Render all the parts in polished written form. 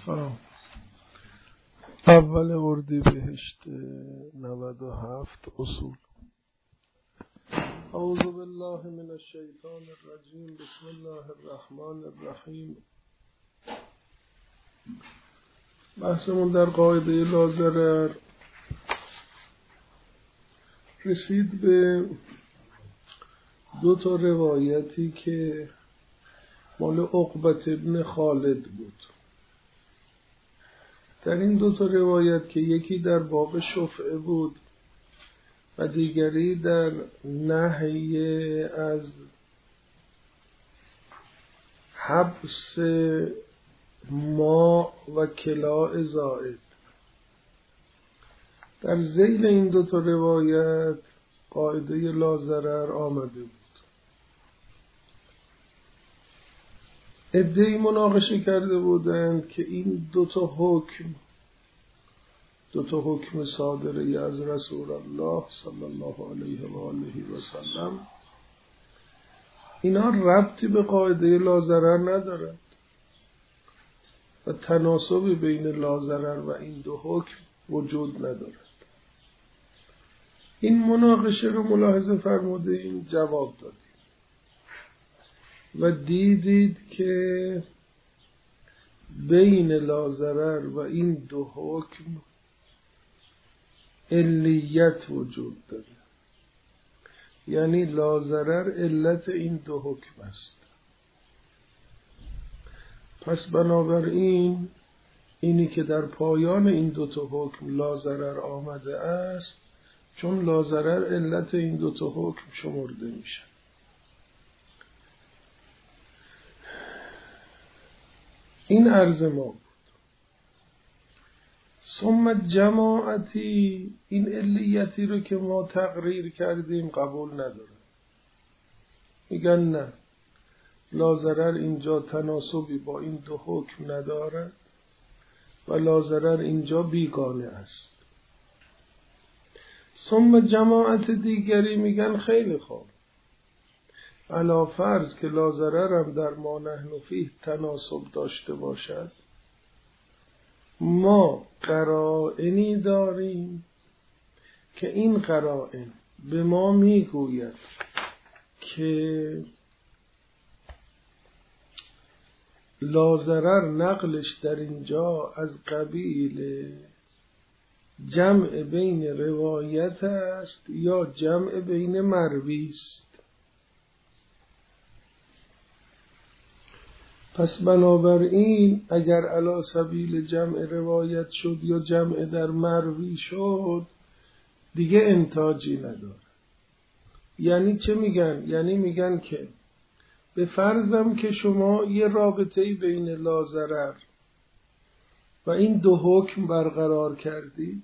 سلام. اول اردیبهشت 97 اصول. اعوذ بالله من الشیطان الرجیم. بسم الله الرحمن الرحیم. بحثمون در قاعده لاضرر رسید به دو تا روایتی که مال عقبة ابن خالد بود. در این دو تا روایت که یکی در باب شفعه بود و دیگری در نهی از حبس ماء و کلاء زائد، در ذیل این دو تا روایت قاعده لاضرر آمده بود. عده‌ای مناقشه کرده بودند که این دو تا حکم صادره از رسول الله صلی الله علیه و آله و سلم، اینا ربطی به قاعده لاضرر ندارد و تناسبی بین لاضرر و این دو حکم وجود ندارد. این مناقشه رو ملاحظه فرمودیم، جواب دادیم و دیدید که بین لاضرر و این دو حکم علیت وجود داره، یعنی لاضرر علت این دو حکم است. پس بنابراین اینی که در پایان این دو تا حکم لاضرر آمده است، چون لاضرر علت این دو تا حکم شمرده میشه. این عرض ما بود. ثم جماعتی، این علیتی رو که ما تقریر کردیم قبول نداره، میگن نه، لاضرر اینجا تناسبی با این دو حکم ندارد و لاضرر اینجا بیگانه است. ثم جماعت دیگری میگن خیلی خوب، علا فرض که لاضرر هم در ما نحن فیه تناسب داشته باشد، ما قرائنی داریم که این قرائن به ما میگوید که لاضرر نقلش در اینجا از قبیل جمع بین روایت است یا جمع بین مروی است. پس بنابراین اگر علی سبیل جمع روایت شد یا جمع در مروی شد دیگه انتاجی نداره. یعنی چه میگن؟ یعنی میگن که به فرضم که شما یه رابطه‌ای بین لاضرر و این دو حکم برقرار کردید،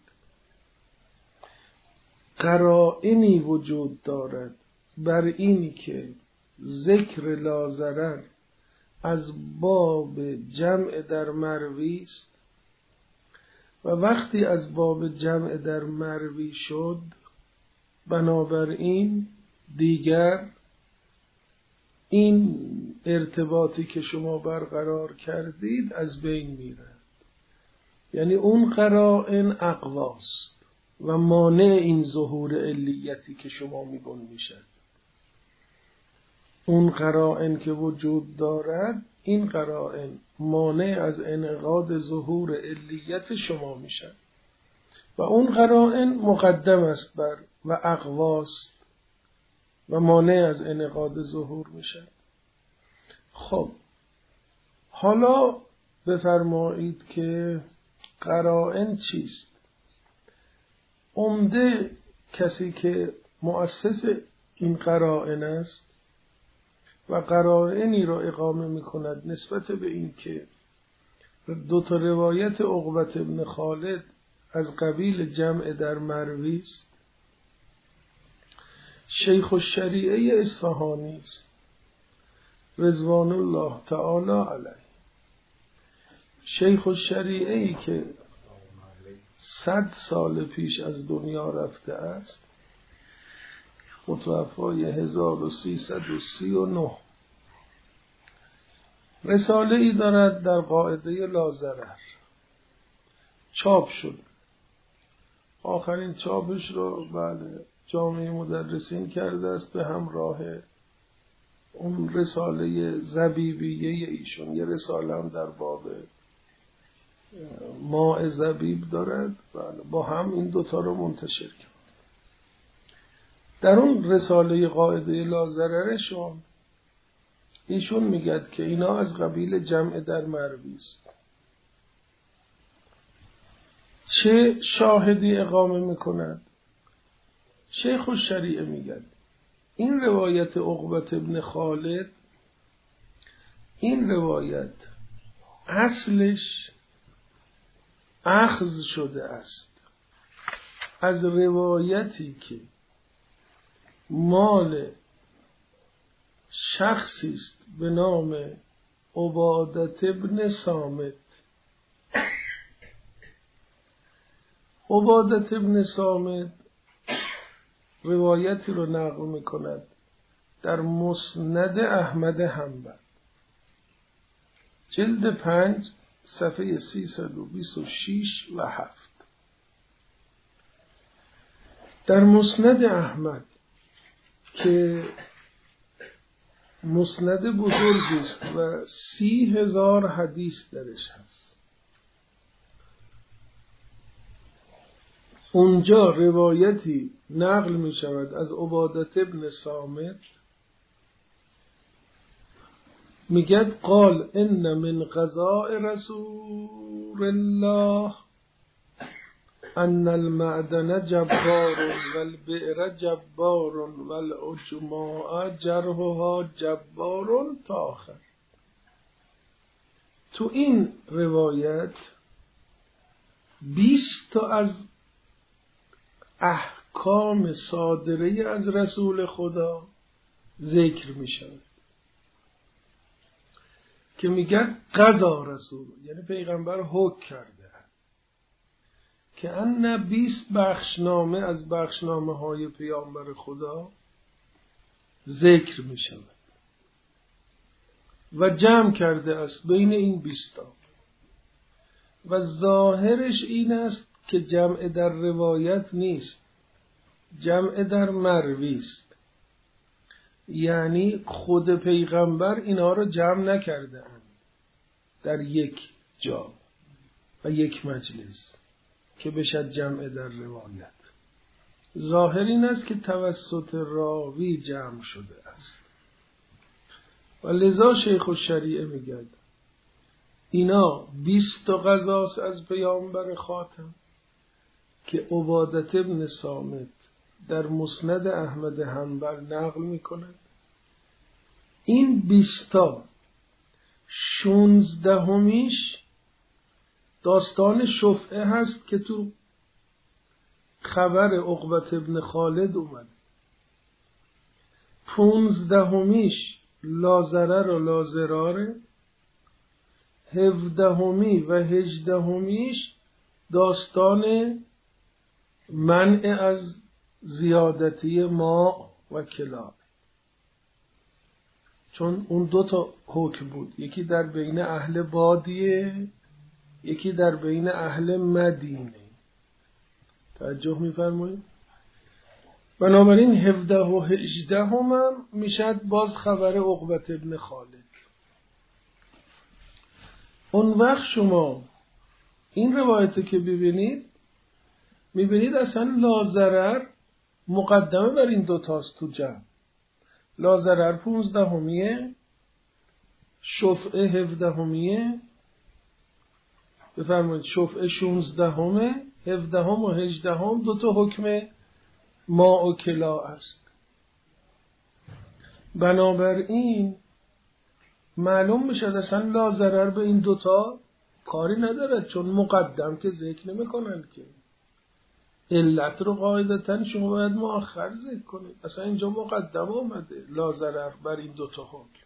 قرائنی وجود دارد بر اینی که ذکر لاضرر از باب جمع در مروی است و وقتی از باب جمع در مروی شد بنابراین دیگر این ارتباطی که شما برقرار کردید از بین میرد. یعنی اون قرائن اقواست و مانع این ظهور علیتی که شما میگن میشد. اون قرائن که وجود دارد، این قرائن مانع از انعقاد ظهور علیت شما میشن و اون قرائن مقدم است بر و اقواست و مانع از انعقاد ظهور میشن. خب حالا بفرمایید که قرائن چیست؟ عمده کسی که مؤسس این قرائن است و قرائنی را اقامه میکند نسبت به این که دو تا روایت عقبة ابن خالد از قبیل جمع در مروی است، شیخ الشریعه اصفهانی است رضوان الله تعالی علیه. شیخ الشریعه‌ای که 100 سال پیش از دنیا رفته است، متوفای 1339، رساله ای دارد در قاعده لاضرر چاپ شد. آخرین چاپش رو بله جامعه مدرسین کرده است به همراه اون رساله زبیبیه ایشون. یه رساله هم در باب ماء زبیب دارد، بله با هم این دوتا رو منتشر کرد. در اون رساله قاعده لاضررشون ایشون میگد که اینا از قبیل جمع در مروی است. چه شاهدی اقامه میکند؟ شیخ الشریعه میگد این روایت عقبة ابن خالد، این روایت اصلش اخذ شده است از روایتی که مال شخصی است به نام عبادة ابن صامت. عبادة ابن صامت روایتی رو نقل میکند در مسند احمد حنبل جلد 5 صفحه 326 و 7. در مسند احمد که مسند بزرگی است و 30,000 حدیث درش هست، اونجا روایتی نقل می شود از عبادة ابن صامت میگد قال ان من قضاء رسول الله ان المعدن جبار والبئر جبار والعجماء جرحها جبار تا آخر. تو این روایت 20 تا از احکام صادره از رسول خدا ذکر می شود که میگن قضا رسول، یعنی پیغمبر حکم کرده که ان 20 بخشنامه از بخشنامه های پیامبر خدا ذکر می شود و جمع کرده است بین این 20 تا و ظاهرش این است که جمع در روایت نیست، جمع در مروی است. یعنی خود پیغمبر اینا رو جمع نکرده اند در یک جا و یک مجلس که بشد جمع در روایت. ظاهر این است که توسط راوی جمع شده است و لذا شیخ الشریعه میگد اینا 20 تا قضاست از پیامبر خاتم که عبادة ابن صامت در مسند احمد حنبل نقل میکند. این 20 تا 16میش داستان شفعه هست که تو خبر عقبة ابن خالد اومد. 15میش لاضرر و لاضراره. 17می و 18میش داستان منع از زیادتی ماء و کلاب، چون اون 2 تا حکم بود، یکی در بین اهل بادیه، یکی در بین اهل مدینه. توجه می‌فرمایید؟ بنابراین 17 و 18 هم میشد باز خبر عقبة ابن خالد. اون وقت شما این روایت که میبینید اصلا لاضرر مقدمه بر این 2 تاست تو جمع. لاضرر 15میه، شفعه 17میه، بفرمایید شفعه 16همه، 17 و 18 2 تا حکم ماء و کلا است. بنابراین معلوم میشه اصلا لاضرر به این 2 تا کاری ندارد، چون مقدم که ذکر نمیکنند که علت رو قاعدتاً شما باید مؤخر ذکر کنید. اصلا اینجا مقدم آمده لاضرر بر این 2 تا حکم.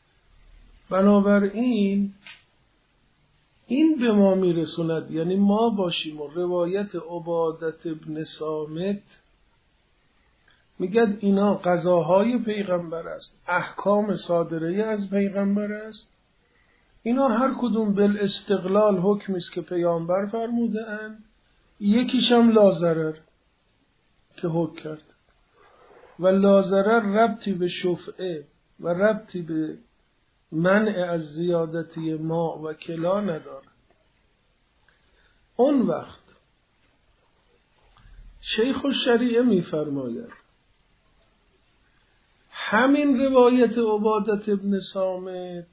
بنابراین این به ما میرسوند، یعنی ما باشیم و روایت عبادة ابن صامت میگد اینا قضاهای پیغمبر است، احکام صادره از پیغمبر است. اینا هر کدوم بالاستقلال حکمی است که پیامبر فرموده اند، یکیش هم لاضرر که حکم کرد و لاضرر ربطی به شفعه و ربطی به منع از زیادتی ما و کلا نداره. اون وقت شیخ الشریعه می‌فرماید همین روایت عبادة ابن صامت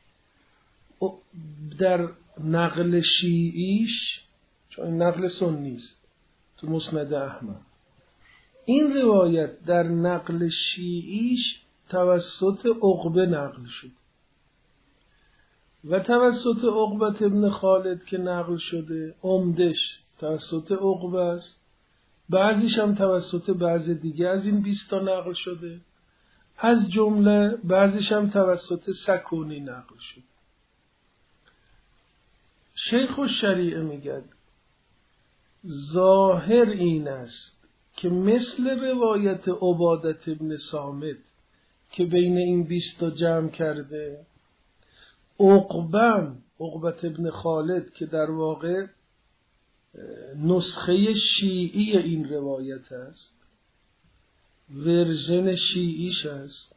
در نقل شیعیش، چون این نقل سنی است تو مسند احمد، این روایت در نقل شیعیش توسط عقبه نقل شد و توسط عقبة ابن خالد که نقل شده عمدش توسط عقبه است، بعضیش هم توسط بعض دیگه از این 20 تا نقل شده، از جمله بعضیش هم توسط سکونی نقل شده. شیخ الشریعه میگه ظاهر این است که مثل روایت عبادة ابن صامت که بین این 20 تا جمع کرده، عقبة ابن خالد که در واقع نسخه شیعی این روایت است، ورژن شیعیش است،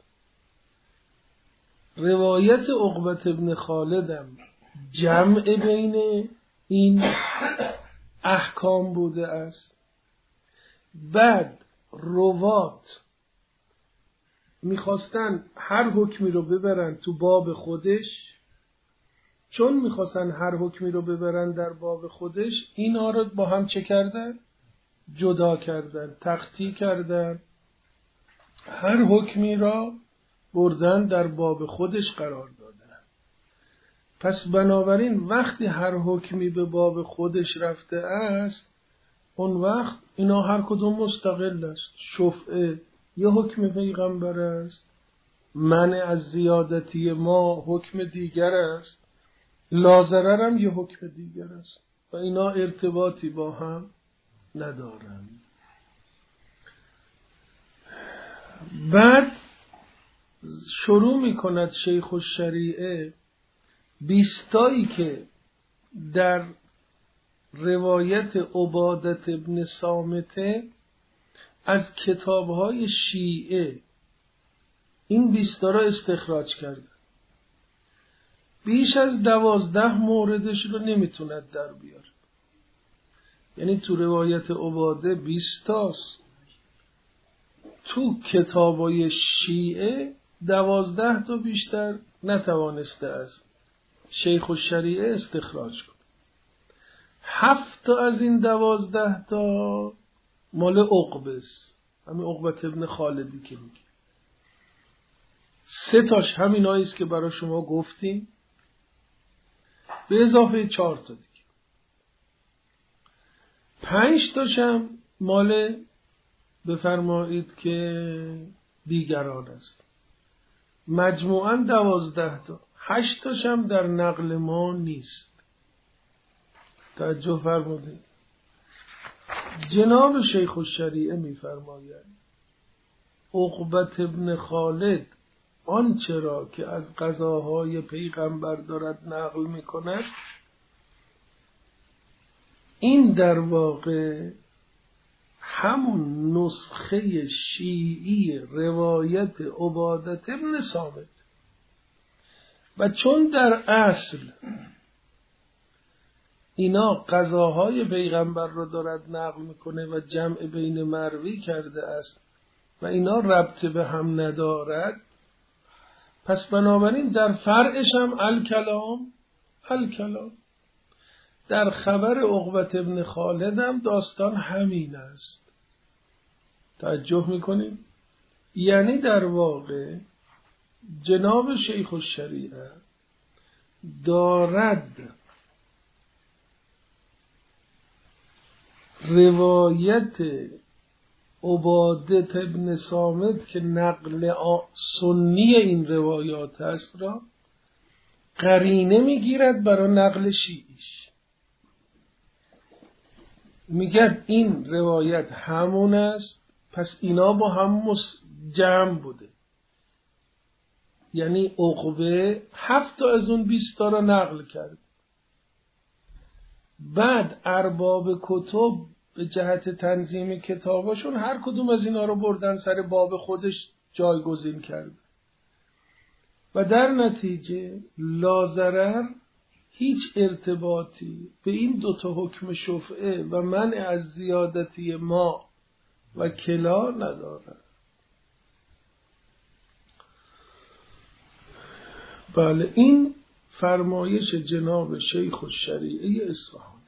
روایت عقبة ابن خالدم جمع بین این احکام بوده است. بعد روات میخواستن هر حکمی رو ببرن تو باب خودش، چون میخواستن هر حکمی رو ببرن در باب خودش، اینا رو با هم چه کردن؟ جدا کردن، تختی کردن، هر حکمی را بردن در باب خودش قرار دادن. پس بنابراین وقتی هر حکمی به باب خودش رفته است، اون وقت اینا هر کدوم مستقل است. شفعه یه حکم پیغمبر است، منع از زیادتی ما حکم دیگر است، لاضرر هم یه حکم دیگر است و اینا ارتباطی با هم ندارند. بعد شروع می کند شیخ الشریعه 20 تایی که در روایت عبادة ابن صامت از کتابهای شیعه این 20 تا را استخراج کرده. بیش از 12 موردش رو نمیتوند در بیاره. یعنی تو روایت عباده 20 تاست، تو کتابای شیعه 12 تا بیشتر نتوانسته است شیخ الشریعه استخراج کنه. 7 تا از این 12 تا مال عقبه است، همین عقبة ابن خالدی که میگه. 3 تاش همینایی است که برای شما گفتیم، به اضافه 4 تا دیگه. 5 تاش هم مال بفرمایید که دیگران است. مجموعاً 12 تا. 8 تاش هم در نقل ما نیست. توجه فرمودید. جناب شیخ الشریعه می‌فرماید عقبة ابن خالد آنچه را که از قضاهای پیغمبر دارد نقل می‌کند، این در واقع همون نسخه شیعی روایت عبادة ابن صامت، و چون در اصل اینا قضاهای پیغمبر رو دارد نقل میکنه و جمع بین مروی کرده است و اینا ربط به هم ندارد، پس بنابراین در فرعش هم الکلام در خبر عقبة ابن خالد هم داستان همین است. توجه میکنیم؟ یعنی در واقع جناب شیخ الشریعه دارد روایت عبادة ابن صامت که نقل سنی این روایات است را قرینه میگیرد برای نقل شیعیش. میگه این روایت همون است، پس اینا با هم جمع بوده. یعنی عقبه 7 تا از اون 20 تا را نقل کرد. بعد ارباب کتب به جهت تنظیم کتاباشون هر کدوم از اینا رو بردن سر باب خودش جایگزین کرد و در نتیجه لاضرر هیچ ارتباطی به این 2 تا حکم شفعه و منع از زیادتی ما و کلا ندارد. بله، این فرمایش جناب شیخ الشریعه اصفهانی.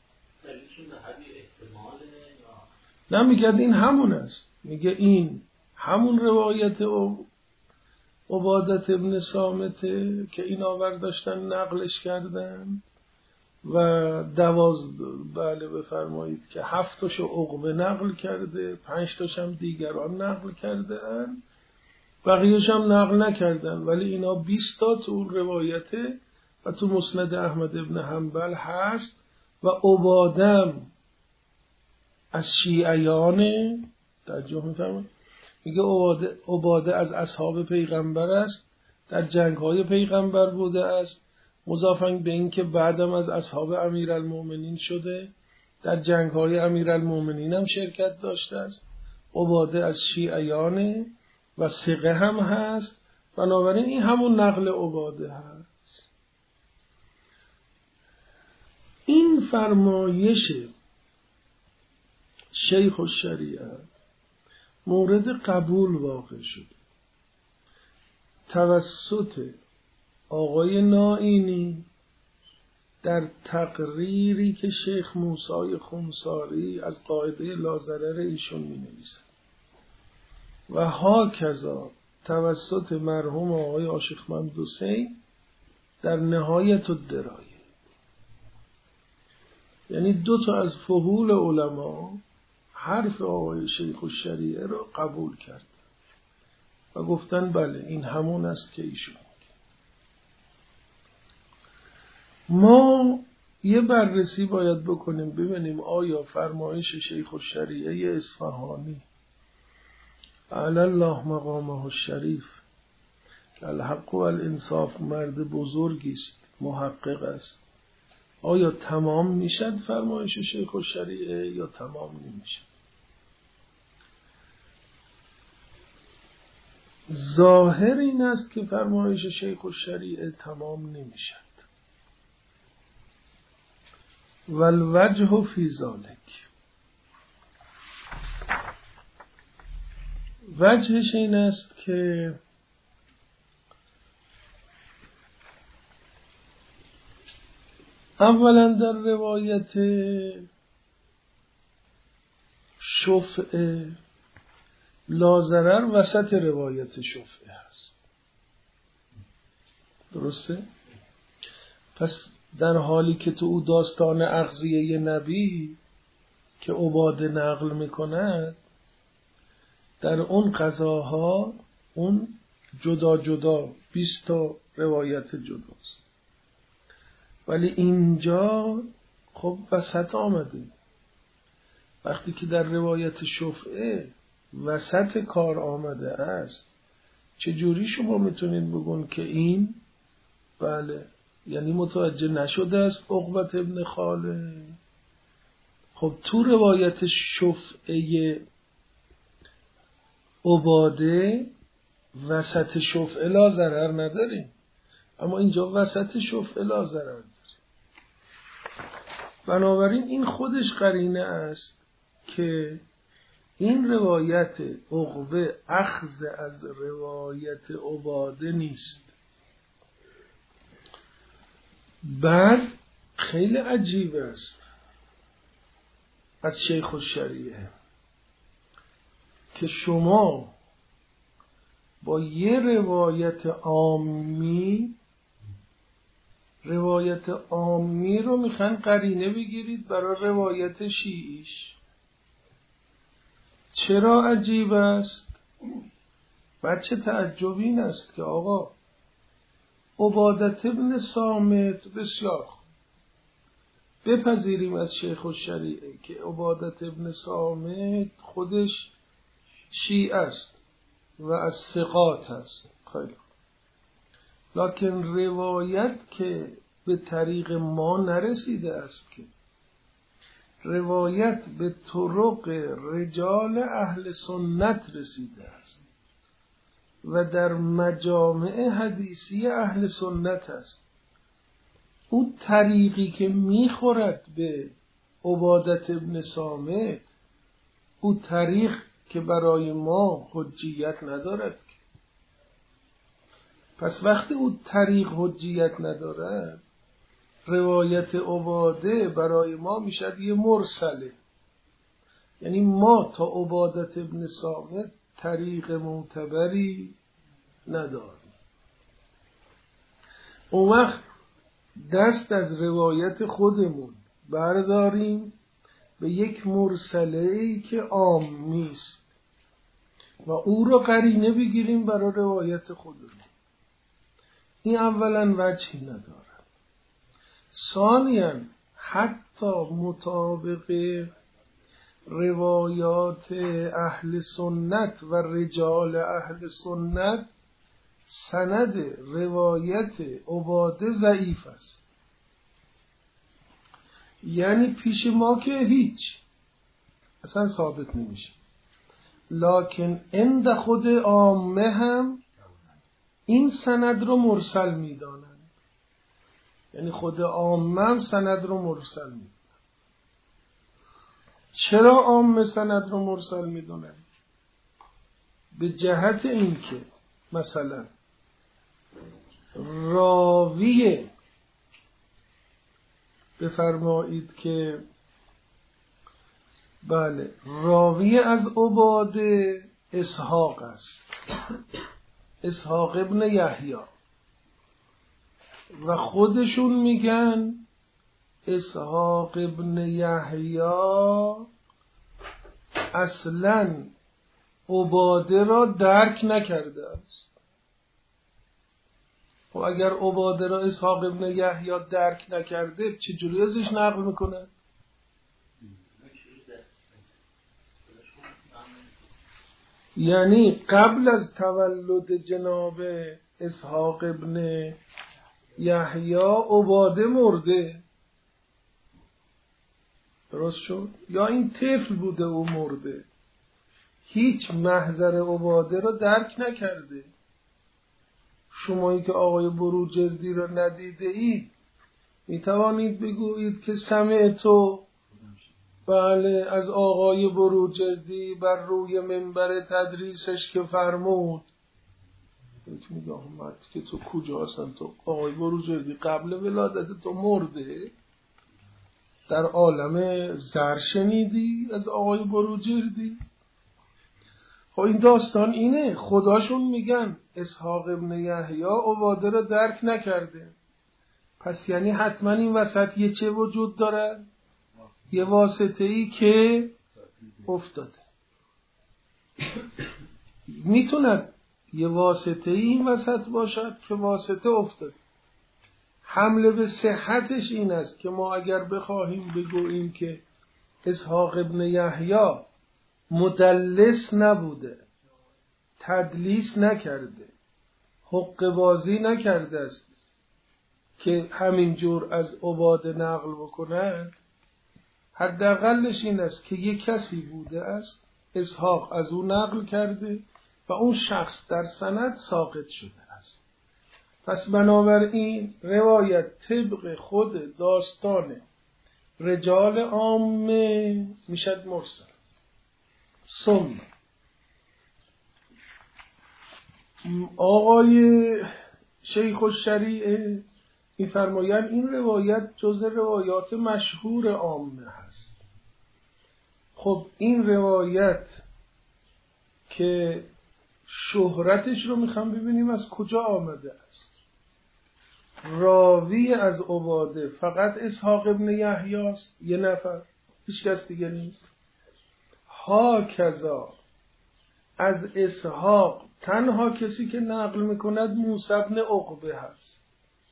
نه میگه این همون است، میگه این همون روایت عبادت ابن صامته که این آورداشتن نقلش کردن و 12 بله بفرمایید که 7 تاشو عقبه نقل کرده، 5 تاش هم دیگران نقل کرده ان، بقیه‌اش هم نقل نکردن، ولی اینا 20 تا تو روایته و تو مسند احمد ابن حنبل هست و عبادم از شیعیان توجه می‌فرمایید، میگه عباده از اصحاب پیغمبر است، در جنگ‌های پیغمبر بوده است، مضافاً به این که بعدم از اصحاب امیرالمومنین شده، در جنگ‌های امیرالمومنین هم شرکت داشته است. عباده از شیعیان و ثقه هم هست، بنابراین این همون نقل عباده هست. این فرمایش شیخ الشریعه مورد قبول واقع شد توسط آقای نائینی در تقریری که شیخ موسی خمساری از قاعده لاضرر ایشون می نویسد و هاکذا توسط مرحوم آقای عاشق محمد حسین در نهایت الدرایه. یعنی 2 تا از فحول علما حرف آقای شیخ الشریعه را قبول کرد و گفتن بله این همون است که ایشون میگه. ما یه بررسی باید بکنیم ببینیم آیا فرمایش شیخ الشریعه اصفهانی علی الله مقامه الشریف که الحق و الانصاف مرد بزرگی است، محقق است، آیا تمام میشد فرمایش شیخ الشریعه یا تمام نمیشد؟ ظاهر این است که فرمایش شیخ الشریعه تمام نمیشد. والوجه فی ذلک، وجهش این است که اولا در روایت شفعه لاضرر وسط روایت شفعه هست، درسته؟ پس در حالی که تو او داستان اغذیه نبی که عباده نقل میکند در اون قضاها اون جدا جدا 20 تا روایت جداست، ولی اینجا خب وسط آمده. وقتی که در روایت شفعه وسط کار آمده است چجوری شما میتونید بگون که این بله یعنی متوجه نشده است عقبت ابن خالد؟ خب تو روایت شفعه عباده وسط شفعه لا ضرر نداریم، اما اینجا وسط شفعه لا ضرر داریم. بنابراین این خودش قرینه است که این روایت عقبه اخذ از روایت عباده نیست. بعد خیلی عجیب است از شیخ الشریعه که شما با یه روایت عامی رو میخوان قرینه بگیرید برای روایت شیعیش. چرا عجیب است؟ بچه تعجب این است که آقا عبادت ابن صامت بسیار خوب بپذیریم از شیخ الشریعه که عبادت ابن صامت خودش شیعه است و از ثقات است، خیلی خوب. لکن روایت که به طریق ما نرسیده است، که روایت به طرق رجال اهل سنت رسیده است و در مجامع حدیثی اهل سنت است. اون طریقی که میخورد به عبادت ابن صامت، اون طریق که برای ما حجیت ندارد. پس وقتی اون طریق حجیت ندارد، روایت عباده برای ما میشد یه مرسله. یعنی ما تا عبادت ابن صامت طریق معتبری نداریم. اون وقت دست از روایت خودمون برداریم به یک مرسله‌ای که عام نیست و او رو قرینه بگیریم برای روایت خودمون. این اولا وجهی نداره. ثانیاً حتی مطابق روایات اهل سنت و رجال اهل سنت، سند روایت عباده ضعیف است. یعنی پیش ما که هیچ اصلا ثابت نمیشه، لکن عند خود عامه هم این سند رو مرسل میدانند. یعنی خود عامه هم سند رو مرسل میدونن. چرا عامه سند رو مرسل میدونن؟ به جهت اینکه مثلا راوی، بفرمایید که بله، راوی از عباده اسحاق است، اسحاق ابن یحیی، و خودشون میگن اسحاق ابن یحیی اصلاً عباده را درک نکرده است. و اگر عباده را اسحاق ابن یحیی درک نکرده، چجوری ازش نقل میکنه؟ یعنی قبل از تولد جناب اسحاق ابن یحیی عباده مرده، درست شد؟ یا این طفل بوده او مرده، هیچ محضر عباده را درک نکرده. شمایی که آقای بروجردی را ندیده اید می توانید بگویید که سمعتو، بله، از آقای بروجردی بر روی منبر تدریسش که فرمود. میگه احمد که تو کجا هستن؟ تو آقای بروجردی قبل ولادت تو مرده؟ در عالم زر شنیدی از آقای بروجردی؟ خب این داستان اینه. خداشون میگن اسحاق ابن یحیی عباده رو درک نکرده، پس یعنی حتما این وسط یه چه وجود داره؟ یه واسطه‌ای که افتاده. میتوند یه واسطه‌ای این وسط باشد که واسطه افتاده. حمله به صحتش این است که ما اگر بخواهیم بگوییم که اسحاق ابن یحیی مدلس نبوده، تدلیس نکرده، حقه بازی نکرده است که همینجور از عباده نقل بکنه، حداقلش این است که یک کسی بوده است اسحاق از او نقل کرده و اون شخص در سند ساقط شده است. پس بنابراین روایت طبق خود داستان رجال عامه میشد مرسل. ثم آقای شیخ الشریعه می‌فرمایند این روایت جز روایات مشهور عامه هست. خب این روایت که شهرتش رو میخوام ببینیم از کجا آمده است. راوی از عباده فقط اسحاق ابن یحیی است، یه نفر، هیچ کس دیگه نیست. هاکذا از اسحاق تنها کسی که نقل میکند موسی بن عقبه هست.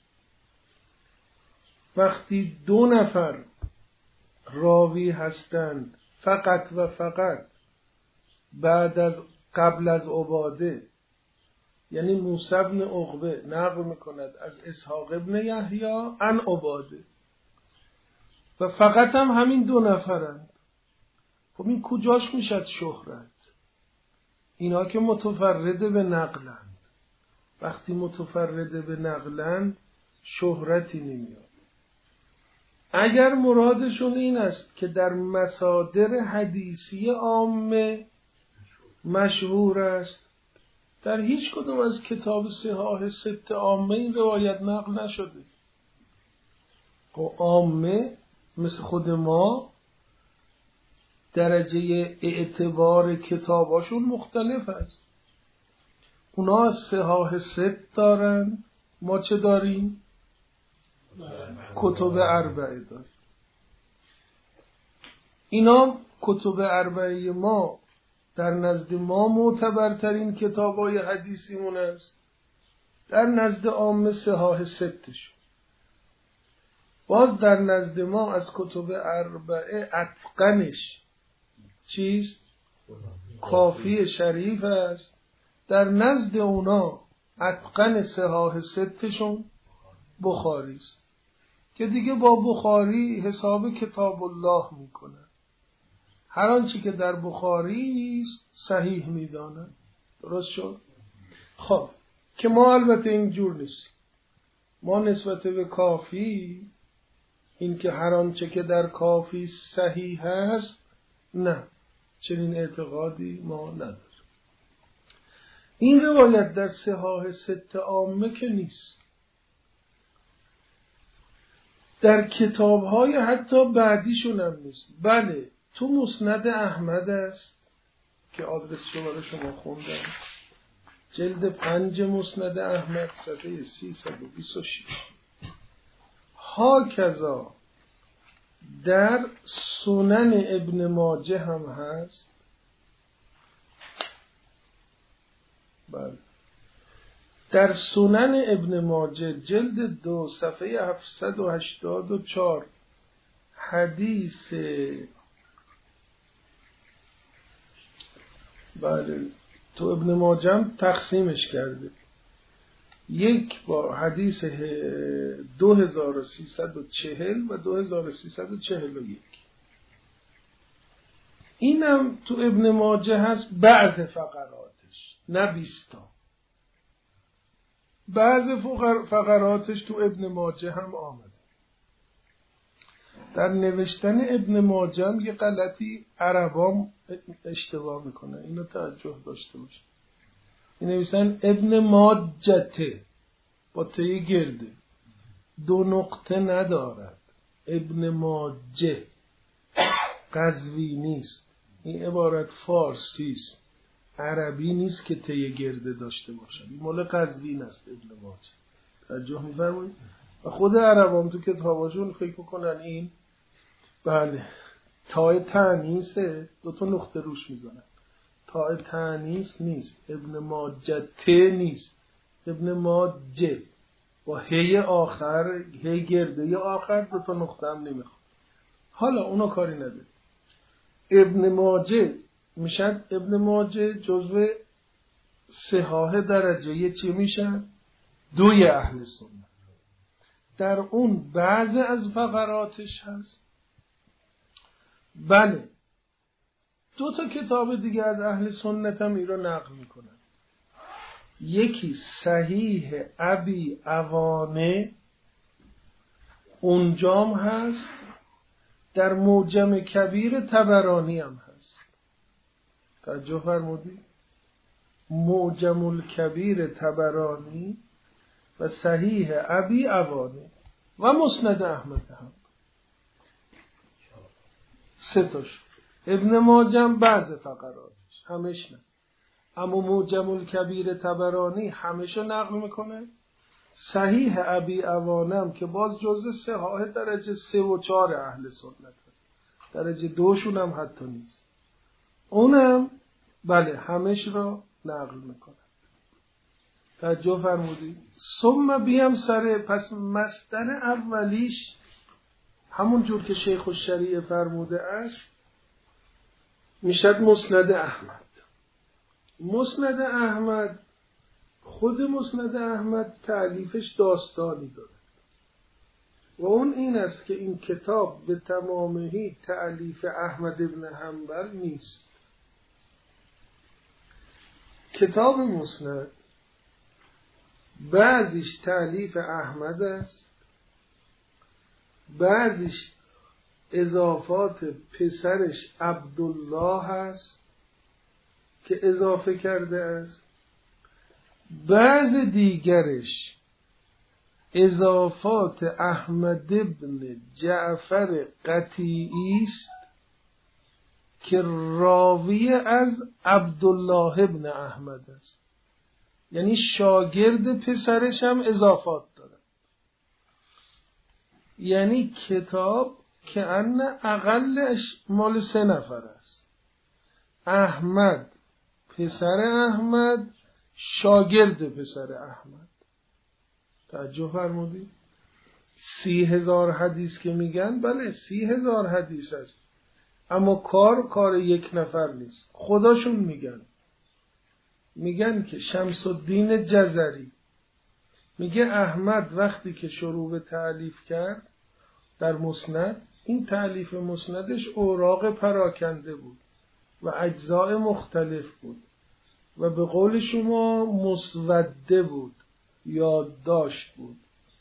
وقتی دو نفر راوی هستند فقط و فقط قبل از عباده، یعنی موسی بن عقبه نقل میکند از اسحاق ابن یحیی عن عباده و فقط هم همین 2 نفرند. خب این کجاش میشد شهرت؟ اینا که متفرده به نقلند. وقتی متفرده به نقلند شهرتی نمیاد. اگر مرادشون این است که در مصادر حدیثی عامه مشهور است، در هیچ کدوم از کتاب صحاح 6 عامه این روایت نقل نشده. خب عامه مثل خود ما درجه اعتبار کتاباشون مختلف است. اونا از صحاح 6 دارن، ما چه داریم؟ کتب اربعه داریم. اینا کتب اربعه ما در نزد ما معتبرترین کتابای حدیثیمون است، در نزد عامه صحاح 6 شون. باز در نزد ما از کتب اربعه اتقنش چیست؟ کافی شریف است. در نزد اونا اتقن صحاح 6 شون بخاری است که دیگه با بخاری حساب کتاب الله میکنن. هر آنچه که در بخاری است صحیح میدانن. درست شد؟ خب که ما البته اینجور نیستیم. ما نسبت به کافی این که هر آنچه که در کافی صحیح است، نه، چنین اعتقادی ما نداریم. این روایت در صحاح 6 عامه که نیست. در کتاب‌های حتی بعدیشون هم نیست. بله تو مسند احمد است که آدرسش رو برای شما خوندم، جلد 5 مسند احمد صفحه 326. هاکذا در سنن ابن ماجه هم هست. بله در سنن ابن ماجه جلد 2 صفحه 784 حدیث بله تو ابن ماجه هم تقسیمش کرده. یک با حدیث 2340 و 2341. اینم تو ابن ماجه هست، بعض فقراتش، نه 20 تا. بعض فقراتش تو ابن ماجه هم آمده. در نوشتن ابن ماجه هم یه غلطی عربام اشتباه میکنه، اینو توجه داشته باشه. این نویسن ابن ماجته با تی گرده، 2 نقطه ندارد. ابن ماجه قزوینی نیست، این عبارت فارسی است، عربی نیست که تی گرده داشته باشه. این مال قزوین است ابن ماجه. توجه می‌فرمایید؟ و خود عربام تو کتاباشون فکر کنن این بله تای تانیسه، 2 تا نقطه روش میزنن. تای تانیس نیست، ابن ماجته نیست، ابن ماجه با هی آخر، هی گرده آخر 2 تا نقطه هم نمیخواد. حالا اونا کاری نداره. ابن ماجه میشد، ابن ماجه جزو صحاح درجه چی میشن؟ 2 اهل سنت. در اون بعض از فقراتش هست. بله 2 تا کتاب دیگه از اهل سنت هم این رو نقل میکنن. یکی صحیح ابی عوانه اونجام هست، در معجم کبیر طبرانی هم هست. توجه فرمودید؟ معجم الکبیر طبرانی و صحیح ابی عوانه و مسند احمد هم 3 تاش. ابن ماجه بعض فقراتش، همش نه. اما معجم الکبیر طبرانی همشو نقل میکنه. صحیح ابی عوانه که باز جزء صحاح درجه 3 و 4 اهل سنت هست، درجه 2 شون هم حتی نیست. اونم بله همش را نقل میکنه. توجه فرمودید؟ ثم بیام سر، پس مصدر اولیش همون جور که شیخ الشریعه فرموده است میشد مسند احمد. مسند احمد خود مسند احمد تألیفش داستانی داره و اون این است که این کتاب به تمامهی تألیف احمد ابن حنبل نیست. کتاب مسند بعضیش تألیف احمد است، بعضیش اضافات پسرش عبدالله است که اضافه کرده است، بعض دیگرش اضافات احمد ابن جعفر قطیعی است که راوی از عبدالله ابن احمد است، یعنی شاگرد پسرش هم اضافات داره. یعنی کتاب که ان اقلش مال 3 نفر است: احمد، پسر احمد، شاگرد پسر احمد. توجه فرمودید؟ 30,000 حدیث که میگن، بله 30,000 حدیث است، اما کار 1 نفر نیست. خداشون میگن که شمس الدین جزری میگه احمد وقتی که شروع به تألیف کرد در مسند، این تألیف مسندش اوراق پراکنده بود و اجزاء مختلف بود و به قول شما مسوده بود، یادداشت بود.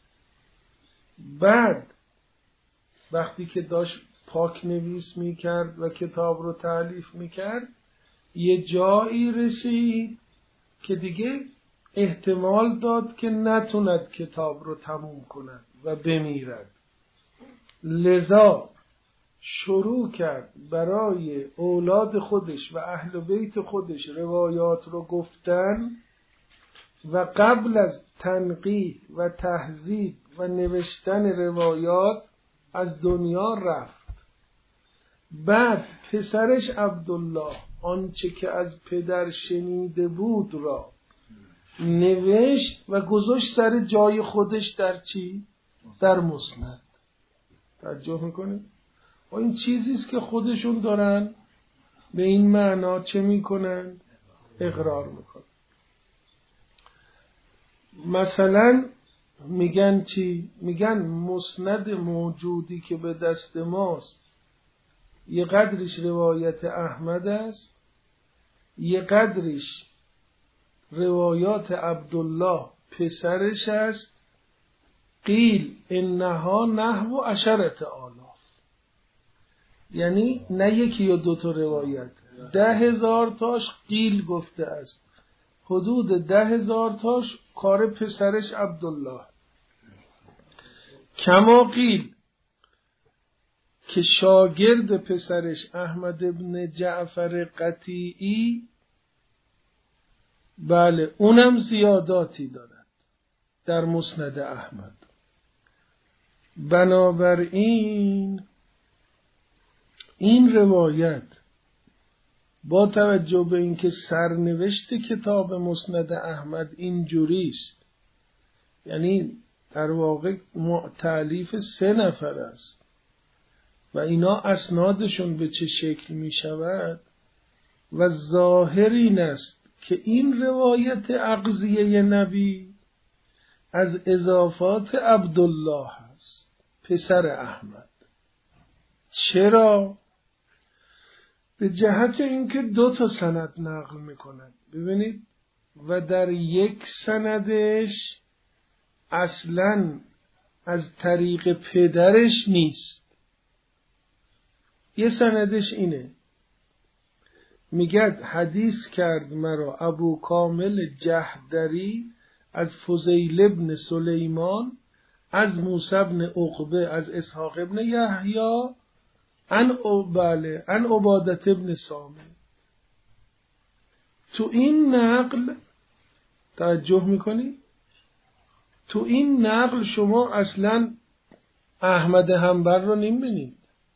بعد وقتی که داشت پاک نویس میکرد و کتاب رو تألیف میکرد، یه جایی رسید که دیگه احتمال داد که نتوند کتاب رو تموم کند و بمیرد، لذا شروع کرد برای اولاد خودش و اهل بیت خودش روایات رو گفتن و قبل از تنقیح و تهذیب و نوشتن روایات از دنیا رفت. بعد پسرش عبدالله آنچه که از پدر شنیده بود را نوشت و گذاشت سر جای خودش در چی؟ در مسند. توجه میکنید؟ و این چیزیست که خودشون دارن به این معنا چه میکنن؟ اقرار میکنن. مثلا میگن چی؟ میگن مسند موجودی که به دست ماست یه قدرش روایت احمد است، یه قدرش روایات عبدالله پسرش است. قیل انها نحو 10,000، یعنی نه 1 یا 2 تا روایت، 10,000 تاش قیل گفته است، حدود 10,000 تاش کار پسرش عبدالله. کما قیل که شاگرد پسرش احمد ابن جعفر قطیعی، بله اونم زیاداتی دارد در مسند احمد. بنابراین این روایت با توجه به اینکه سرنوشت کتاب مسند احمد اینجوریست، یعنی در واقع تألیف 3 نفر است و اینا اسنادشون به چه شکل می شود و ظاهر این است که این روایت اغذیه نبی از اضافات عبدالله است، پسر احمد. چرا؟ به جهت اینکه 2 تا سند نقل میکنند. ببینید، و در یک سندش اصلاً از طریق پدرش نیست. یه سندش اینه، میگد حدیث کرد مرا ابو کامل جحدری از فضیل ابن سلیمان از موسی ابن عقبه از اسحاق ابن یحیی عن عبادة ابن صامت. تو این نقل توجه میکنی؟ تو این نقل شما اصلا احمد حنبل رو نمیبینید.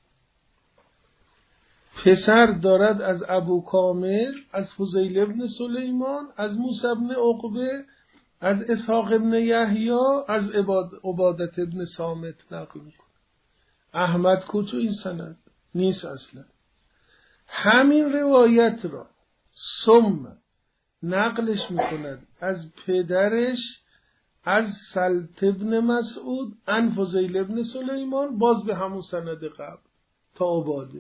پسر دارد از ابو کامل از فضیل ابن سلیمان از موسی ابن عقبه از اسحاق ابن یحیی از عبادة ابن صامت نقل میکنه. احمد کو تو این سند نیست اصلا. همین روایت را ثم نقلش میکند از پدرش از سلط ابن مسعود عن فضیل ابن سلیمان، باز به همون سند قبل تا عباده.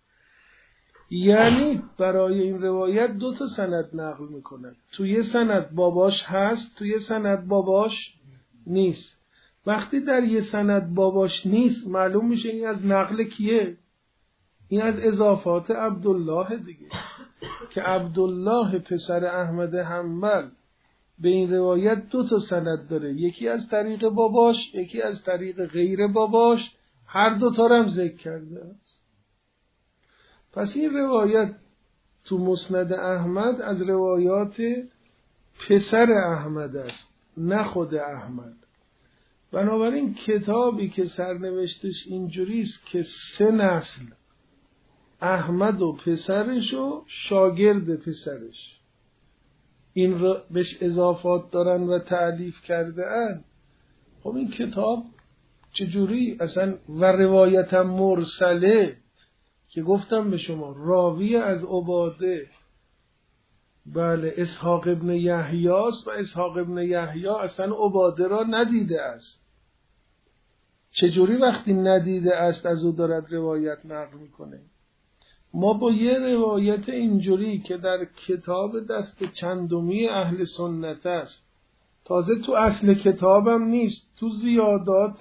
یعنی برای این روایت 2 سند نقل میکند. توی سند باباش هست، توی سند باباش نیست. وقتی در یه سند باباش نیست معلوم میشه این از نقل کیه؟ این از اضافات عبدالله دیگه، که عبدالله پسر احمد حنبل به این روایت 2 سند داره، یکی از طریق باباش، یکی از طریق غیر باباش، هر 2 تا هم ذکر کرده است. پس این روایت تو مسند احمد از روایات پسر احمد است، نه خود احمد. بنابراین کتابی که سرنوشتش اینجوریست که 3 نسل احمد و پسرش و شاگرد پسرش این رو بهش اضافات دارن و تألیف کرده ان، خب این کتاب چجوری اصلا؟ و روایت مرسله که گفتم به شما راوی از عباده بله اسحاق ابن یحیی است و اسحاق ابن یحیی اصلا عباده را ندیده است. چجوری وقتی ندیده است از او دارد روایت نقل میکنه؟ ما با یه روایت اینجوری که در کتاب دست چندمی اهل سنت است، تازه تو اصل کتابم نیست، تو زیادات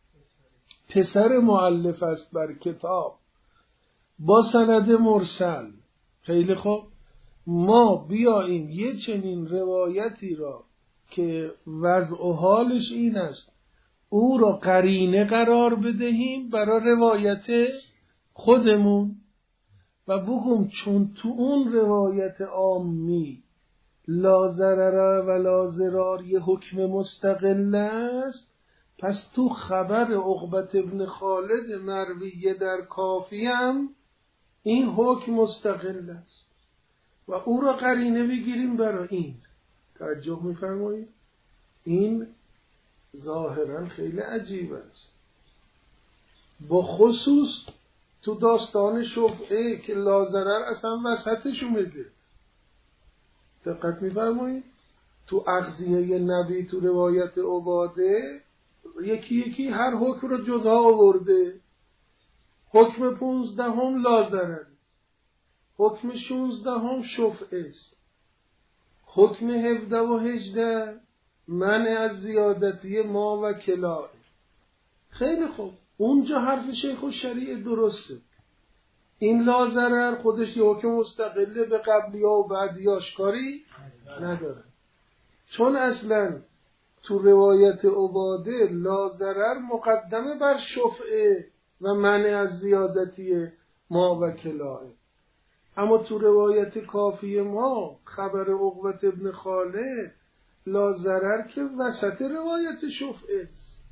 پسر مؤلف است بر کتاب، با سند مرسل. خیلی خوب، ما بیاییم یه چنین روایتی را که وضع و حالش این است او را قرینه قرار بدهیم برای روایت خودمون و بگم چون تو اون روایت عامی لا ضرر و لا ضرار یه حکم مستقل است، پس تو خبر عقبة ابن خالد مرویه در کافی هم این حکم مستقل است و او را قرینه بگیریم برای این. توجه می‌فرمایید؟ این ظاهرا خیلی عجیب است، با خصوص تو داستان شفعه که لا ضرر اصلا وسطش اومده. دقت می‌فرمایید؟ تو اغذیه نبی تو روایت عباده یکی یکی هر حکم رو جدا آورده. حکم 15 لا ضرر، حکم 16 شفعه است، حکم 17 و 18 منع از زیادتی ما و کلاه. خیلی خوب، اونجا حرف شیخ الشریعه درسته. این لا ضرر خودش یه حکم مستقله، به قبلی ها و بعدی کاری نداره، چون اصلا تو روایت عباده لا ضرر مقدمه بر شفعه و منع از زیادتی ما و کلاه. اما تو روایت کافی ما خبر عقبة ابن خالد لا ضرر که وسط روایت شفعه است.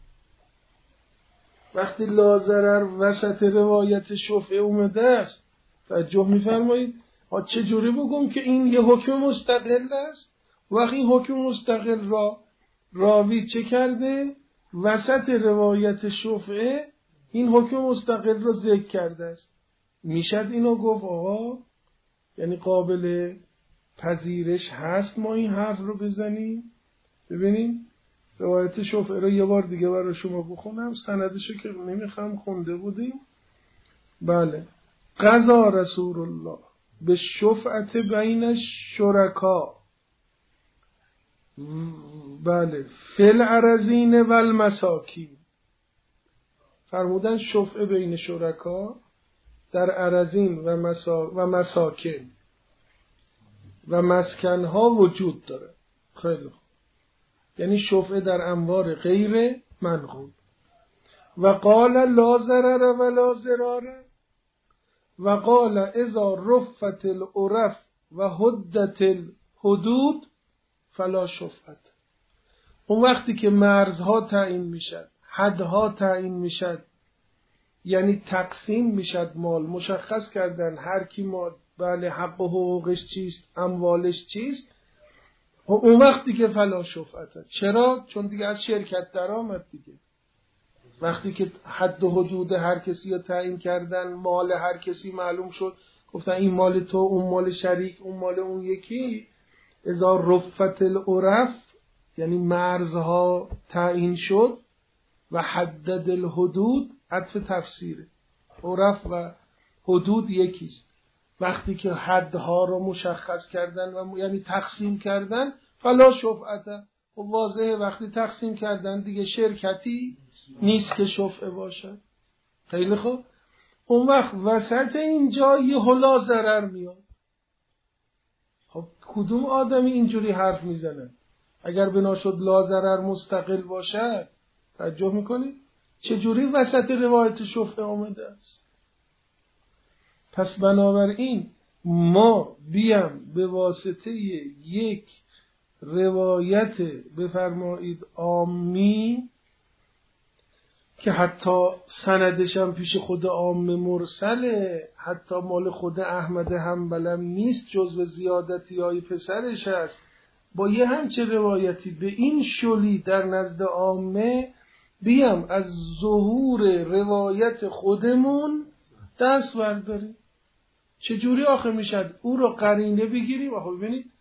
وقتی لا ضرر وسط روایت شفعه اومده است، توجه می‌فرمایید؟ چه جوری بگم که این یه حکم مستقل است؟ وقتی این حکم مستقل را راوی چه کرده؟ وسط روایت شفعه این حکم مستقل را ذکر کرده است. میشد اینو گفت آقا یعنی قابل پذیرش هست ما این حرف رو بزنیم؟ ببینیم روایت شفعه رو یه بار دیگه برای شما بخونم، سندشو که نمیخوام خونده بودیم. بله، قضا رسول الله به شفعت بین شرکا، بله، فل ارزین و المساکین. فرمودن شفعه بین شرکا در ارزین و مساکن و مسکنها وجود داره. خیلی خوب، یعنی شفعه در انوار غیر منقول. و قال لا ضرر و لا ضرار و قال اذا رفت العرف و حدت الحدود فلا شفعت. اون وقتی که مرزها تعیین میشد، حدها تعیین میشد، یعنی تقسیم میشد، مال مشخص کردن هر کی مال، بله، حق و حقوقش چیست، اموالش چیست، اون وقتی که فلا شفعت. چرا؟ چون دیگه از شرکت در آمد دیگه. وقتی که حد و حدود هر کسی رو تعیین کردن، مال هر کسی معلوم شد، گفتن این مال تو، اون مال شریک، اون مال اون یکی، اذا رفت العرف یعنی مرزها تعیین شد و حدد الحدود عطف تفسیره. عرف و حدود یکیست. وقتی که حدها رو مشخص کردن و یعنی تقسیم کردن فلا شفعته، و واضحه وقتی تقسیم کردن دیگه شرکتی نیست که شفعه باشه. خیلی خوب. اون وقت وسط اینجا یه هلا ضرر میاد. خب کدوم آدمی اینجوری حرف میزنه؟ اگر بنا شد لا ضرر مستقل باشد، توجه میکنید چجوری وسط روایت شفعه آمده است؟ پس بنابراین ما بیام به واسطه یک روایت بفرمایید عامی که حتی سندش هم پیش خود عام مرسله، حتی مال خود احمد حنبلم نیست، جزو زیادتی های پسرش است، با یه همچه روایتی به این شلی در نزد عامه بیام از ظهور روایت خودمون دست برداریم. چجوری آخه میشد او رو قرینه بگیریم؟ آخه ببینید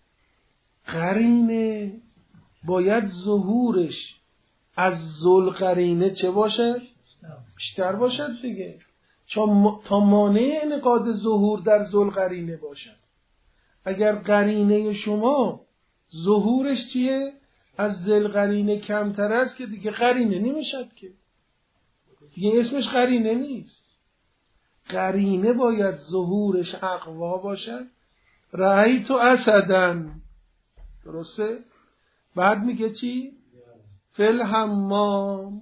قرینه باید ظهورش از ذوالقرینه چه باشد؟ بیشتر باشد دیگه، چون تا مانع انعقاد ظهور در ذوالقرینه باشد. اگر قرینه شما ظهورش چیه؟ از ذوالقرینه کمتر است که دیگه قرینه نمیشد، که دیگه اسمش قرینه نیست. قرینه باید ظهورش اقوا باشد. رأیت اسدن، درسته؟ بعد میگه چی؟ فل حمام،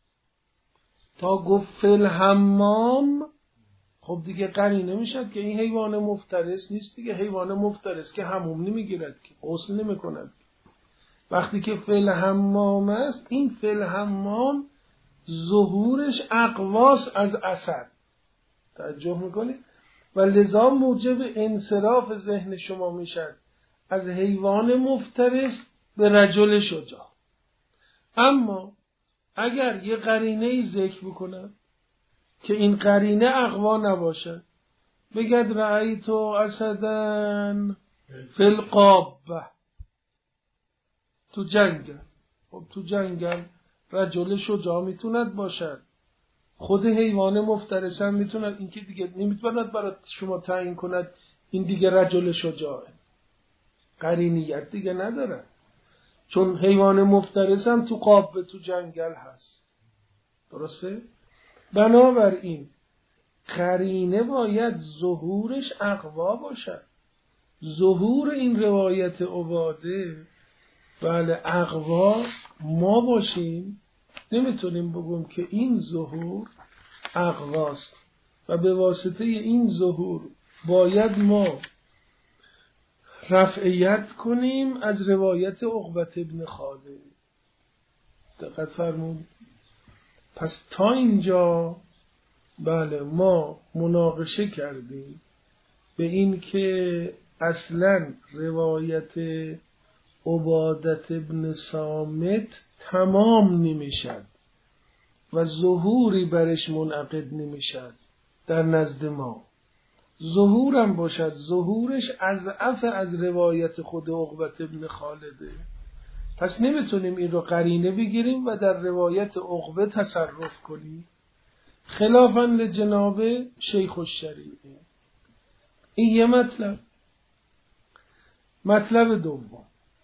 تا گفت فل حمام خب دیگه قرینه میشد که این حیوان مفترس نیست دیگه. حیوان مفترس که حموم نمیگیرد، که غسل نمیکند. وقتی که فل حمام است، این فل حمام ظهورش اقواس از اسد. توجه میکنید؟ و لذا موجب انصراف ذهن شما میشد از حیوان مفترس به رجل شجاع. اما اگر یه قرینه ذکر بکنم که این قرینه اقوا نباشد، بگد رأیت اسدن فی القابه، تو جنگل. خب تو جنگل رجل شجاع میتوند باشد، خود حیوان مفترس هم میتوند. این که دیگه نمیتوند برای شما تعیین کند این دیگه رجل شجاعه، قرینیت دیگه نداره، چون حیوان مفترس هم تو قابه تو جنگل هست. درسته؟ بنابراین قرینه باید ظهورش اقوا باشد. ظهور این روایت عباده بله اقوا ما باشیم، نمیتونیم بگیم که این ظهور اقواست، و به واسطه این ظهور باید ما رفعیت کنیم از روایت عقبة ابن خالد. دقت فرمون. پس تا اینجا بله ما مناقشه کردیم به این که اصلا روایت عبادة ابن صامت تمام نمیشد و ظهوری برش منعقد نمیشد در نزد ما. ظهورم باشد، ظهورش اضعف از روایت خود عقبة ابن خالده. پس نمیتونیم این رو قرینه بگیریم و در روایت عقبه تصرف کنیم، خلافاً لجناب شیخ الشریعه. این یه مطلب. مطلب دوم،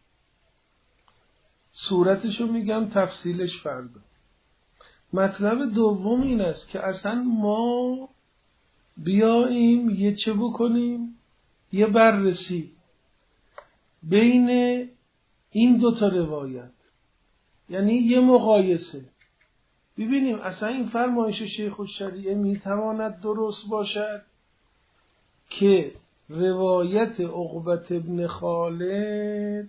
صورتشو میگم تفصیلش فردا. مطلب دوم این است که اصلا ما بیاییم یه چه بکنیم، یه بررسی بین این دوتا روایت، یعنی یه مقایسه، ببینیم اصلا این فرمایش شیخ الشریعه میتواند درست باشد که روایت عقبة ابن خالد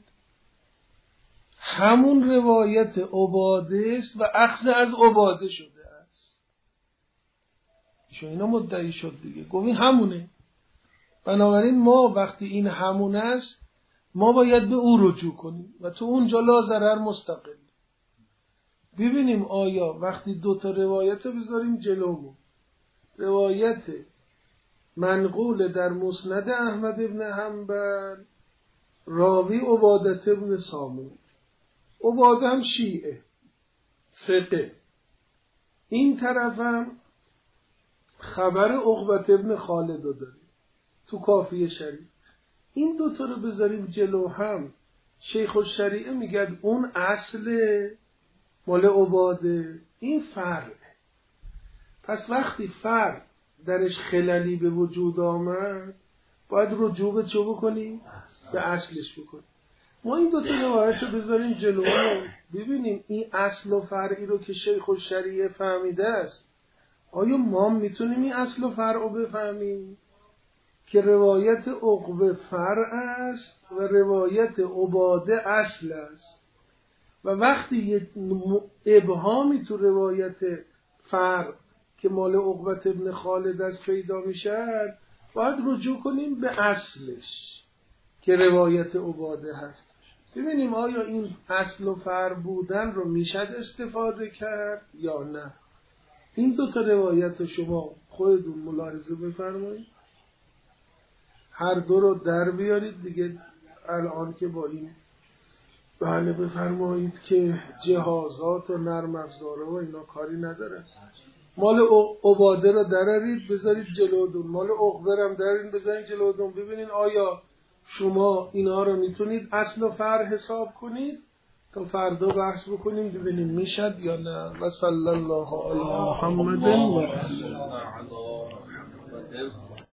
همون روایت عباده است و اخذ از عباده شده است. چون اینا مدعی شد دیگه، گفت این همونه. بنابراین ما وقتی این همون است ما باید به او رجوع کنیم و تو اونجا لا ضرر مستقل. ببینیم آیا وقتی دوتا روایت بذاریم جلومون، روایت منقول در مسند احمد ابن حنبل راوی عبادة ابن صامت، عباده هم شیعه ثقه، این طرفم خبر عقبة ابن خالد رو داریم تو کافی شریف. این دوتا رو بذاریم جلو هم، شیخ الشریعه میگه اون اصل مال عباده، این فرعه. پس وقتی فرع درش خللی به وجود آمد باید رجوع به چه بکنیم؟ به اصلش بکنیم. ما این دوتا روایت رو بذاریم جلو ببینیم این اصل و فرعی رو که شیخ الشریعه فهمیده است، آیا ما میتونیم این اصل و فرع رو بفهمیم که روایت عقبه فرع است و روایت عباده اصل است، و وقتی یه ابهامی تو روایت فرع که مال عقبة ابن خالد است پیدا میشه، باید رجوع کنیم به اصلش که روایت عباده هست. ببینیم آیا این اصل و فرع بودن رو میشد استفاده کرد یا نه. این دو تا روایت رو شما خودتون ملاحظه بفرمایید، هر دو رو در بیارید دیگه. الان که با این بله بفرمایید که جهازات و نرم افزاره و اینا کاری نداره. مال عباده رو درارید بذارید جلودون، مال عقبه هم درارید بذارید جلودون، ببینین آیا شما اینا رو میتونید اصل و فرع حساب کنید تا فردا بحث بکنیم ببینیم میشد یا نه. و صلی الله علی محمد و